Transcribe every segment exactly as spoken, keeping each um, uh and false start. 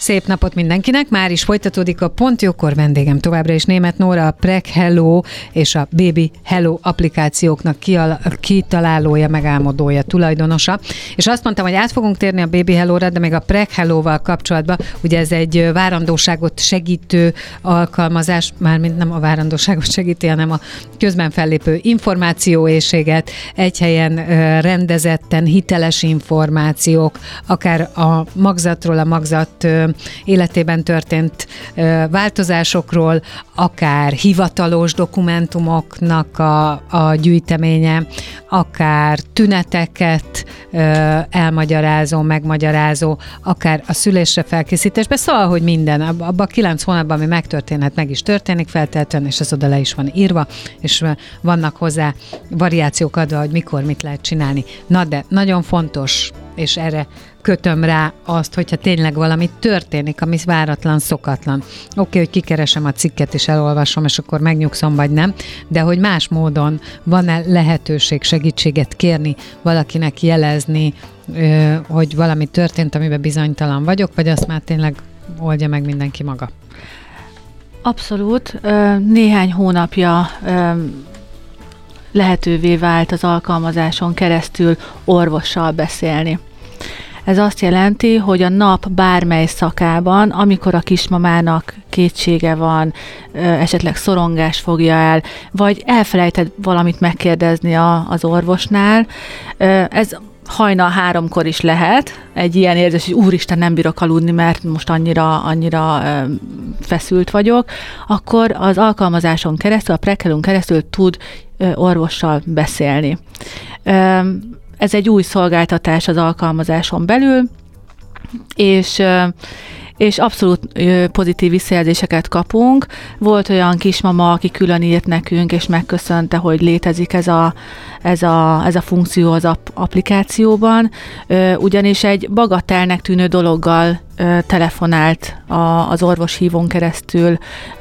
Szép napot mindenkinek, már is folytatódik a Pont Jókor, vendégem továbbra is Németh Nóra, a Preg Hello és a Baby Hello applikációknak kial- kitalálója, megálmodója, tulajdonosa. És azt mondtam, hogy át fogunk térni a Baby Hello-ra, de még a Preg Hello-val kapcsolatban, ugye ez egy várandóságot segítő alkalmazás, mármint nem a várandóságot segíti, hanem a közben fellépő információéhséget, egy helyen rendezetten hiteles információk, akár a magzatról, a magzat életében történt változásokról, akár hivatalos dokumentumoknak a, a gyűjteménye, akár tüneteket elmagyarázó, megmagyarázó, akár a szülésre felkészítésbe, szóval, hogy minden, abban a kilenc hónapban, ami megtörténhet, meg is történik feltétlenül, és ez oda le is van írva, és vannak hozzá variációk adva, hogy mikor mit lehet csinálni. Na de nagyon fontos, és erre kötöm rá azt, hogyha tényleg valami történik, ami váratlan, szokatlan. Oké, okay, hogy kikeresem a cikket és elolvasom, és akkor megnyugszom, vagy nem, de hogy más módon van-e lehetőség segítséget kérni, valakinek jelezni, hogy valami történt, amiben bizonytalan vagyok, vagy azt már tényleg oldja meg mindenki maga? Abszolút. Néhány hónapja lehetővé vált az alkalmazáson keresztül orvossal beszélni. Ez azt jelenti, hogy a nap bármely szakában, amikor a kismamának kétsége van, esetleg szorongás fogja el, vagy elfelejted valamit megkérdezni a, az orvosnál, ez hajnal háromkor is lehet egy ilyen érzés, hogy úristen, nem bírok aludni, mert most annyira, annyira feszült vagyok, akkor az alkalmazáson keresztül, a Preg Hello-n keresztül tud orvossal beszélni. Ez egy új szolgáltatás az alkalmazáson belül, és, és abszolút pozitív visszajelzéseket kapunk. Volt olyan kismama, aki külön írt nekünk, és megköszönte, hogy létezik ez a, ez a, ez a funkció az applikációban, ugyanis egy bagatelnek tűnő dologgal telefonált az orvoshívón keresztül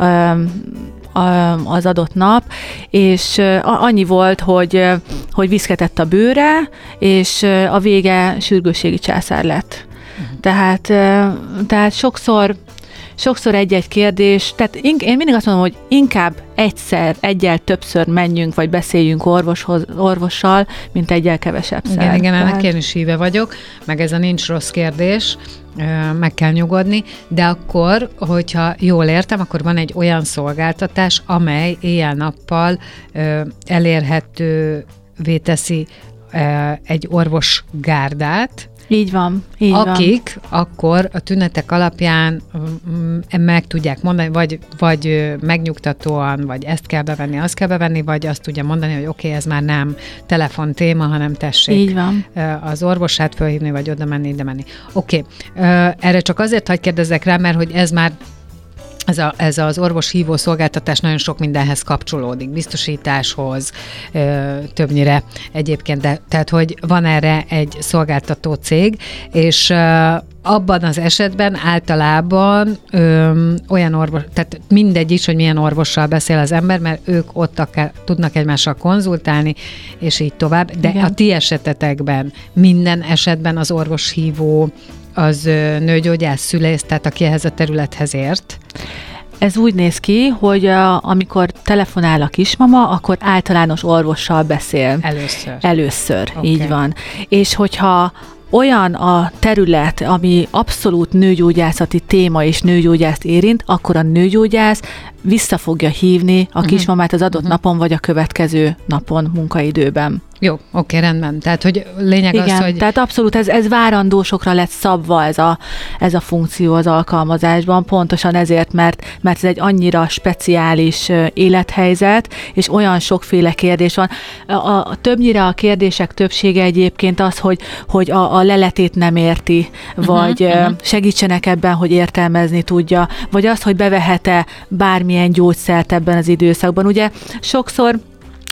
az adott nap, és annyi volt, hogy, hogy viszketett a bőre, és a vége sürgősségi császár lett. Uh-huh. Tehát, tehát sokszor, sokszor egy-egy kérdés, tehát én mindig azt mondom, hogy inkább egyszer, egyel többször menjünk, vagy beszéljünk orvoshoz, orvossal, mint egyel kevesebb szer. Igen, igen, tehát... ennek én is híve vagyok, meg ez a nincs rossz kérdés, meg kell nyugodni, de akkor, hogyha jól értem, akkor van egy olyan szolgáltatás, amely éjjel-nappal elérhetővé teszi egy orvosgárdát, Így van, így akik van. akkor a tünetek alapján meg tudják mondani, vagy, vagy megnyugtatóan, vagy ezt kell bevenni, azt kell bevenni, vagy azt tudja mondani, hogy oké, okay, ez már nem telefon téma, hanem tessék így van. az orvosát fölhívni, vagy oda menni, ide menni. Oké, okay. Erre csak azért hadd kérdezzek rá, mert hogy ez már Ez, a, ez az orvoshívó szolgáltatás nagyon sok mindenhez kapcsolódik, biztosításhoz, ö, többnyire egyébként, de, tehát hogy van erre egy szolgáltató cég, és ö, abban az esetben általában ö, olyan orvos, tehát mindegy is, hogy milyen orvossal beszél az ember, mert ők ott akár, tudnak egymással konzultálni, és így tovább, de igen. A ti esetetekben minden esetben az orvoshívó az nőgyógyász, szülész, tehát aki ehhez a területhez ért? Ez úgy néz ki, hogy a, amikor telefonál a kismama, akkor általános orvossal beszél. Először. Először, okay. Így van. És hogyha olyan a terület, ami abszolút nőgyógyászati téma és nőgyógyászt érint, akkor a nőgyógyász vissza fogja hívni a kismamát az adott uh-huh. napon, vagy a következő napon munkaidőben. Jó, oké, rendben. Tehát, hogy lényeg igen, az, hogy... tehát abszolút ez, ez várandósokra lett szabva ez a, ez a funkció az alkalmazásban, pontosan ezért, mert, mert ez egy annyira speciális élethelyzet, és olyan sokféle kérdés van. A, a, többnyire a kérdések többsége egyébként az, hogy, hogy a, a leletét nem érti, vagy uh-huh, segítsenek ebben, hogy értelmezni tudja, vagy az, hogy bevehet-e bármilyen gyógyszert ebben az időszakban. Ugye sokszor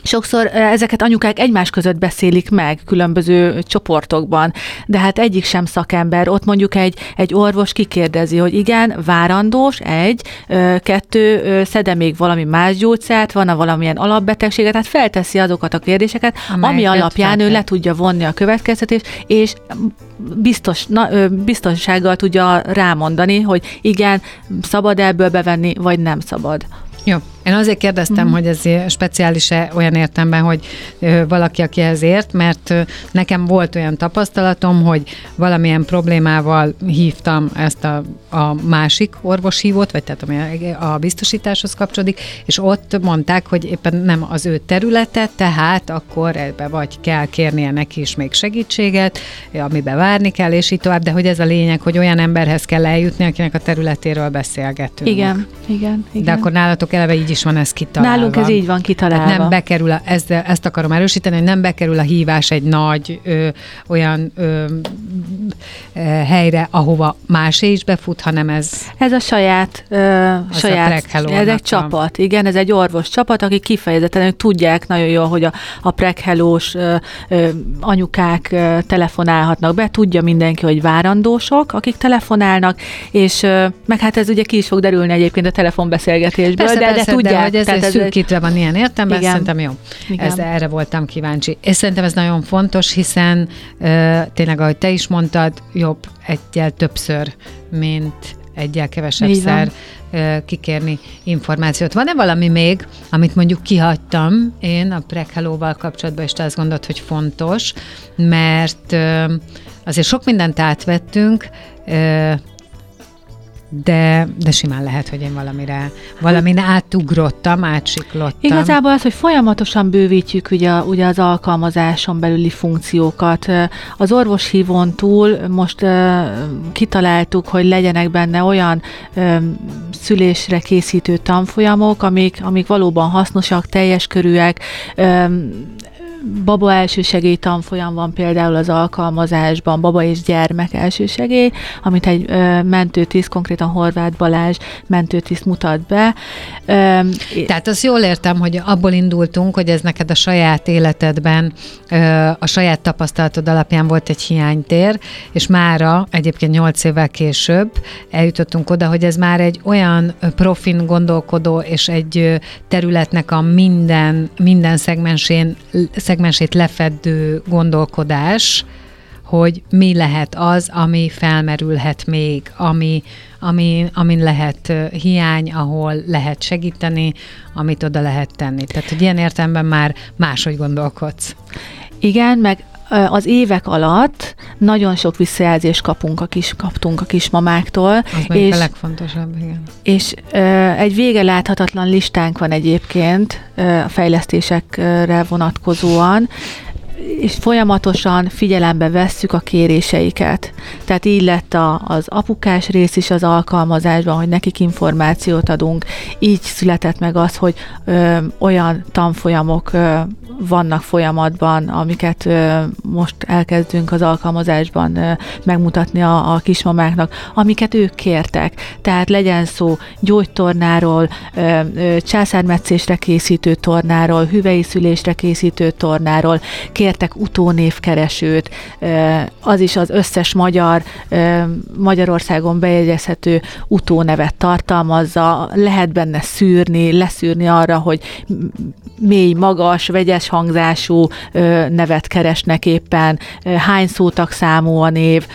Sokszor ezeket anyukák egymás között beszélik meg különböző csoportokban, de hát egyik sem szakember. Ott mondjuk egy, egy orvos kikérdezi, hogy igen, várandós, egy, kettő, szed-e még valami más gyógyszert, van-e valamilyen alapbetegséget, tehát felteszi azokat a kérdéseket, amelyeket ami alapján feltett. Ő le tudja vonni a következtetést, és biztos, na, biztonsággal tudja rámondani, hogy igen, szabad ebből bevenni, vagy nem szabad. Jó. Én azért kérdeztem, mm. hogy ez speciális-e olyan értelemben, hogy ö, valaki, aki ehhez ért, mert ö, nekem volt olyan tapasztalatom, hogy valamilyen problémával hívtam ezt a, a másik orvoshívót, vagy tehát ami a biztosításhoz kapcsolódik, és ott mondták, hogy éppen nem az ő területe, tehát akkor ebbe vagy kell kérnie neki is még segítséget, amiben várni kell, és így tovább, de hogy ez a lényeg, hogy olyan emberhez kell eljutni, akinek a területéről beszélgetünk. Igen, igen, igen. De akkor nálatok eleve így is van ez kitalálva. Nálunk ez így van kitalálva. Tehát nem bekerül, a, ezt, ezt akarom erősíteni, hogy nem bekerül a hívás egy nagy ö, olyan ö, ö, helyre, ahova másé is befut, hanem ez... Ez a saját, ö, saját ez egy csapat, igen, ez egy orvos csapat, akik kifejezetten ők tudják nagyon jól, hogy a, a Preghello-s ö, ö, anyukák ö, telefonálhatnak be, tudja mindenki, hogy várandósok, akik telefonálnak, és ö, meg hát ez ugye ki is fog derülni egyébként a telefonbeszélgetésből, persze, de, persze, de tudják. De hogy ez egy szűkítve van ilyen értelemben, igen. Szerintem jó. Igen. Ez, erre voltam kíváncsi. És szerintem ez nagyon fontos, hiszen uh, tényleg, ahogy te is mondtad, jobb egyel többször, mint egyel kevesebbszer uh, kikérni információt. Van-e valami még, amit mondjuk kihagytam én a Preghello-val kapcsolatban, és te azt gondolod, hogy fontos, mert uh, azért sok mindent átvettünk, uh, De, de simán lehet, hogy én valamire, valamin átugrottam, átsiklottam. Igazából az, hogy folyamatosan bővítjük ugye, ugye az alkalmazáson belüli funkciókat. Az orvoshívón túl most uh, kitaláltuk, hogy legyenek benne olyan um, szülésre készítő tanfolyamok, amik, amik valóban hasznosak, teljes körűek, um, baba elsősegély tanfolyam van például az alkalmazásban, baba és gyermek elsősegély, amit egy ö, mentőtiszt, konkrétan Horváth Balázs mentőtiszt mutat be. Ö, Tehát azt jól értem, hogy abból indultunk, hogy ez neked a saját életedben, ö, a saját tapasztalatod alapján volt egy hiánytér, és mára egyébként nyolc évvel később eljutottunk oda, hogy ez már egy olyan profin gondolkodó, és egy területnek a minden, minden szegmensén szegmensét lefedő gondolkodás, hogy mi lehet az, ami felmerülhet még, ami, ami, amin lehet hiány, ahol lehet segíteni, amit oda lehet tenni. Tehát, hogy ilyen értelemben már máshogy gondolkodsz. Igen, meg az évek alatt nagyon sok visszajelzést kapunk a kis, kaptunk a kismamáktól. Az meg a legfontosabb, igen. És uh, egy vége láthatatlan listánk van egyébként uh, a fejlesztésekre vonatkozóan, és folyamatosan figyelembe vesszük a kéréseiket. Tehát így lett a, az apukás rész is az alkalmazásban, hogy nekik információt adunk. Így született meg az, hogy ö, olyan tanfolyamok ö, vannak folyamatban, amiket ö, most elkezdünk az alkalmazásban ö, megmutatni a, a kismamáknak, amiket ők kértek. Tehát legyen szó gyógytornáról, ö, ö, császármetszésre készítő tornáról, hüvei szülésre készítő tornáról, kértek utónévkeresőt, az is az összes magyar, Magyarországon bejegyezhető utónevet tartalmazza, lehet benne szűrni, leszűrni arra, hogy mély, magas, vegyes hangzású nevet keresnek éppen, hány szótagszámú a név,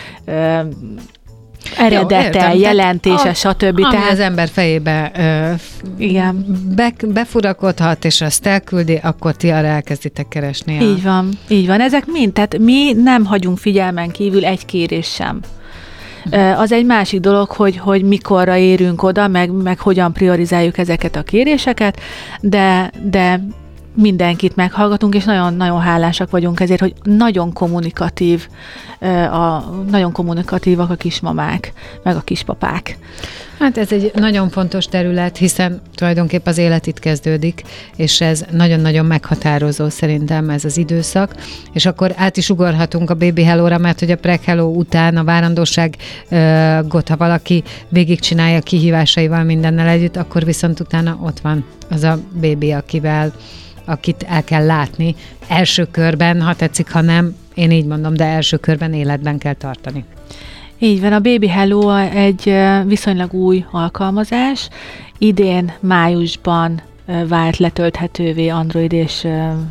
eredete, jó, jelentése, a, stb. Ami tehát, az ember fejébe ö, igen. Be, befurakodhat, és azt elküldi, akkor ti arra elkezditek keresni. A... Így van, így van. Ezek mind, tehát mi nem hagyunk figyelmen kívül egy kérés sem. Az egy másik dolog, hogy, hogy mikorra érünk oda, meg, meg hogyan priorizáljuk ezeket a kéréseket, de, de mindenkit meghallgatunk, és nagyon-nagyon hálásak vagyunk ezért, hogy nagyon kommunikatív, a, nagyon kommunikatívak a kismamák, meg a kispapák. Hát ez egy nagyon fontos terület, hiszen tulajdonképp az élet itt kezdődik, és ez nagyon-nagyon meghatározó szerintem ez az időszak, és akkor át is ugorhatunk a Baby Hello-ra, mert hogy a Preg Hello után a várandóságot, ha valaki végigcsinálja kihívásaival mindennel együtt, akkor viszont utána ott van az a bébi, akivel, akit el kell látni első körben, ha tetszik, ha nem, én így mondom, de első körben életben kell tartani. Így van, a Baby Hello egy viszonylag új alkalmazás. Idén májusban vált letölthetővé Android és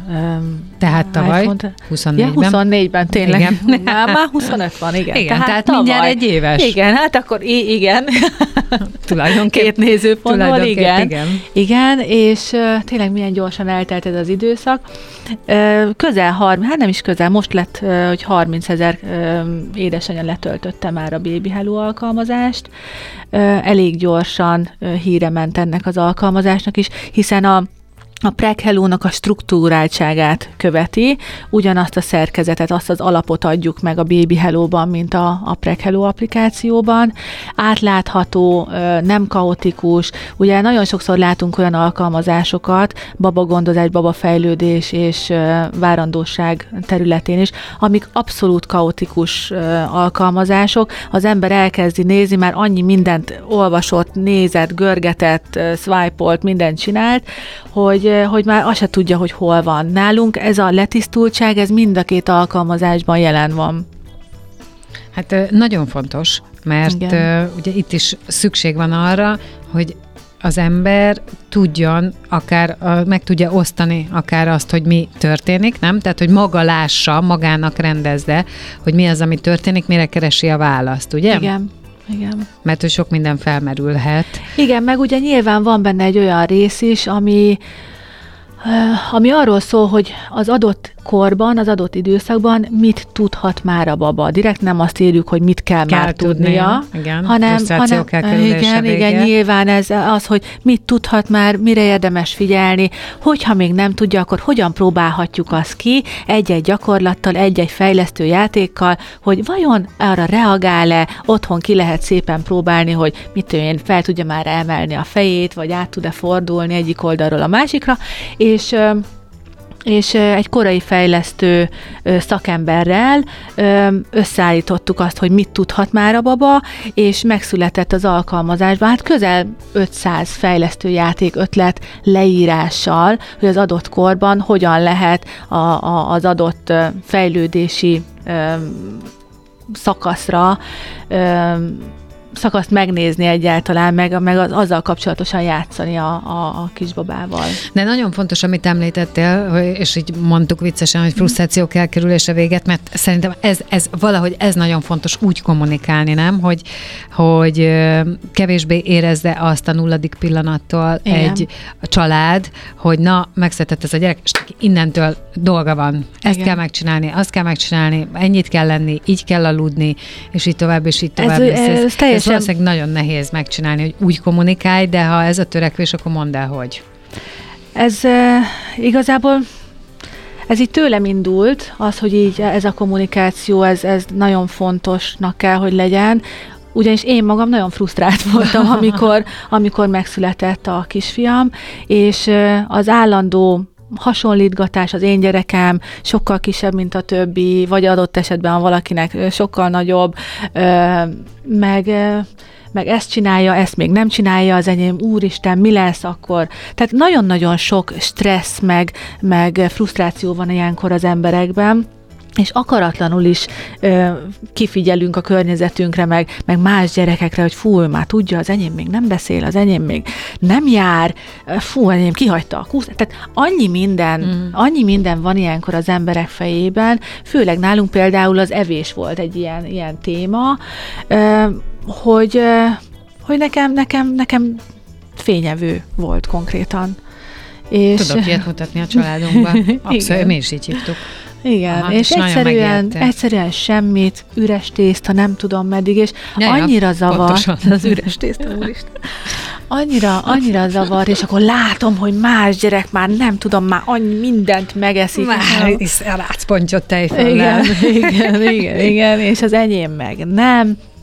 Tehát tavaly, iPhone. huszonnégyben. Ja, huszonnégyben, tényleg. Igen. Már, már huszonöt van, igen. Igen, tehát, tehát tavaly. mindjárt egy éves. Igen, hát akkor i- igen. Tulajdonképp. Két nézőpontból, igen. igen. Igen, és uh, tényleg milyen gyorsan eltelt ez az időszak. Uh, közel harminc, hát nem is közel, most lett, uh, hogy harmincezer uh, édesanyja letöltötte már a Baby Hello alkalmazást. Uh, elég gyorsan uh, híre ment ennek az alkalmazásnak is, hiszen a a Preg Hello-nak a struktúráltságát követi, ugyanazt a szerkezetet, azt az alapot adjuk meg a Baby Hello-ban, mint a, a Preg Hello applikációban. Átlátható, nem kaotikus. Ugye nagyon sokszor látunk olyan alkalmazásokat, babagondozás, babafejlődés és várandóság területén is, amik abszolút kaotikus alkalmazások. Az ember elkezdi nézni, már annyi mindent olvasott, nézett, görgetett, swipe-olt, mindent csinált, hogy hogy már azt se tudja, hogy hol van. Nálunk ez a letisztultság, ez mind a két alkalmazásban jelen van. Hát nagyon fontos, mert Igen. ugye itt is szükség van arra, hogy az ember tudjon, akár meg tudja osztani akár azt, hogy mi történik, nem? Tehát, hogy maga lássa, magának rendezze, hogy mi az, ami történik, mire keresi a választ, ugye? Igen. Igen. Mert hogy sok minden felmerülhet. Igen, meg ugye nyilván van benne egy olyan rész is, ami, ami arról szól, hogy az adott korban, az adott időszakban mit tudhat már a baba. Direkt nem azt írjuk, hogy mit kell, kell már tudnia, igen, hanem, hanem igen, igen, nyilván ez az, hogy mit tudhat már, mire érdemes figyelni, hogyha még nem tudja, akkor hogyan próbálhatjuk azt ki egy-egy gyakorlattal, egy-egy fejlesztő játékkal, hogy vajon arra reagál-e, otthon ki lehet szépen próbálni, hogy mit tudom én, fel tudja már emelni a fejét, vagy át tud-e fordulni egyik oldalról a másikra, és és egy korai fejlesztő szakemberrel összeállítottuk azt, hogy mit tudhat már a baba, és megszületett az alkalmazásban, hát közel ötszáz fejlesztő játék ötlet leírással, hogy az adott korban hogyan lehet a, a, az adott fejlődési szakaszra szakaszt megnézni egyáltalán, meg, meg az, azzal kapcsolatosan játszani a, a, a kisbabával. De nagyon fontos, amit említettél, és így mondtuk viccesen, hogy frusztrációk elkerülése véget, mert szerintem ez, ez valahogy ez nagyon fontos úgy kommunikálni, nem? Hogy, hogy kevésbé érezze azt a nulladik pillanattól Igen. egy család, hogy na, megszületett ez a gyerek, és innentől dolga van. Ezt Igen. kell megcsinálni, azt kell megcsinálni, ennyit kell lenni, így kell aludni, és így tovább, és így tovább. Ez, ez, ez, ez valószínűleg nagyon nehéz megcsinálni, hogy úgy kommunikálj, de ha ez a törekvés, akkor mondd el, hogy. Ez e, igazából ez így tőlem indult, az, hogy így ez a kommunikáció, ez, ez nagyon fontosnak kell, hogy legyen, ugyanis én magam nagyon frusztrált voltam, amikor, amikor megszületett a kisfiam, és az állandó hasonlítgatás, az én gyerekem sokkal kisebb, mint a többi, vagy adott esetben a valakinek sokkal nagyobb, meg, meg ezt csinálja, ezt még nem csinálja az enyém, úristen, mi lesz akkor? Tehát nagyon-nagyon sok stressz, meg, meg frusztráció van ilyenkor az emberekben, és akaratlanul is ö, kifigyelünk a környezetünkre, meg, meg más gyerekekre, hogy fú, már tudja, az enyém még nem beszél, az enyém még nem jár, fú, enyém kihagyta a kusz. Tehát annyi minden, mm. annyi minden van ilyenkor az emberek fejében, főleg nálunk például az evés volt egy ilyen, ilyen téma, ö, hogy, ö, hogy nekem, nekem, nekem fényevő volt konkrétan. És tudok ilyet mutatni a családunkban. Abszolút, mi is így hívtuk. Igen, Aha, és egyszerűen, egyszerűen semmit, üres tészta, nem tudom meddig, és ja, annyira zavar, az üres tészta, úristen, annyira, annyira zavar, és akkor látom, hogy más gyerek már nem tudom, már annyi mindent megeszik. Már is a rácpontyot tejföllel. Igen, igen, igen, igen, és az enyém meg nem.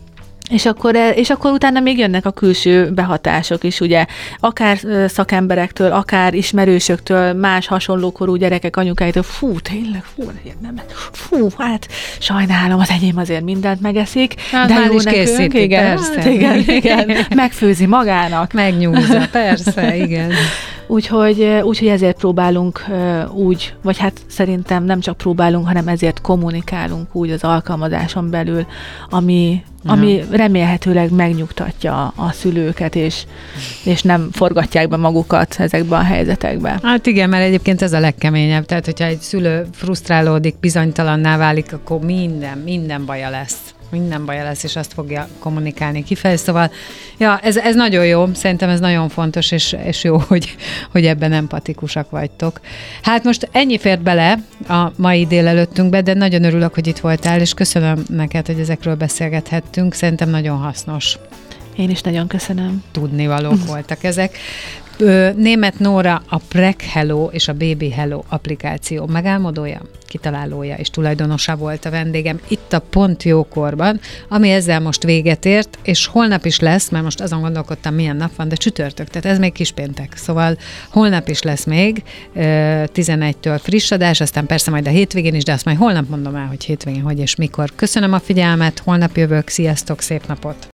És akkor, és akkor utána még jönnek a külső behatások is, ugye, akár szakemberektől, akár ismerősöktől, más hasonlókorú gyerekek anyukáitól, fú, tényleg, fú, nem, fú, hát sajnálom, az enyém azért mindent megeszik, hát de jó is nekünk, készíti, igen, persze. Hát igen, igen, megfőzi magának. Megnyúzza, persze, igen. Úgyhogy, úgyhogy ezért próbálunk úgy, vagy hát szerintem nem csak próbálunk, hanem ezért kommunikálunk úgy az alkalmazáson belül, ami, ami remélhetőleg megnyugtatja a szülőket, és, és nem forgatják be magukat ezekbe a helyzetekbe. Hát igen, mert egyébként ez a legkeményebb. Tehát, hogyha egy szülő frusztrálódik, bizonytalanná válik, akkor minden, minden baja lesz. Minden baja lesz, és azt fogja kommunikálni kifelé. Szóval, ja, ez, ez nagyon jó, szerintem ez nagyon fontos, és, és jó, hogy, hogy ebben empatikusak vagytok. Hát most ennyi fért bele a mai délelőttünkbe, de nagyon örülök, hogy itt voltál, és köszönöm neked, hogy ezekről beszélgethettünk. Szerintem nagyon hasznos. Én is nagyon köszönöm. Tudnivalók voltak ezek. Németh Nóra a PregHello és a Baby Hello applikáció megálmodója, kitalálója és tulajdonosa volt a vendégem itt a Pont Jókorban, ami ezzel most véget ért, és holnap is lesz, mert most azon gondolkodtam, milyen nap van, de csütörtök, tehát ez még kispéntek. Szóval holnap is lesz még tizenegytől friss adás, aztán persze majd a hétvégén is, de azt majd holnap mondom el, hogy hétvégén hogy és mikor. Köszönöm a figyelmet, holnap jövök, sziasztok, szép napot!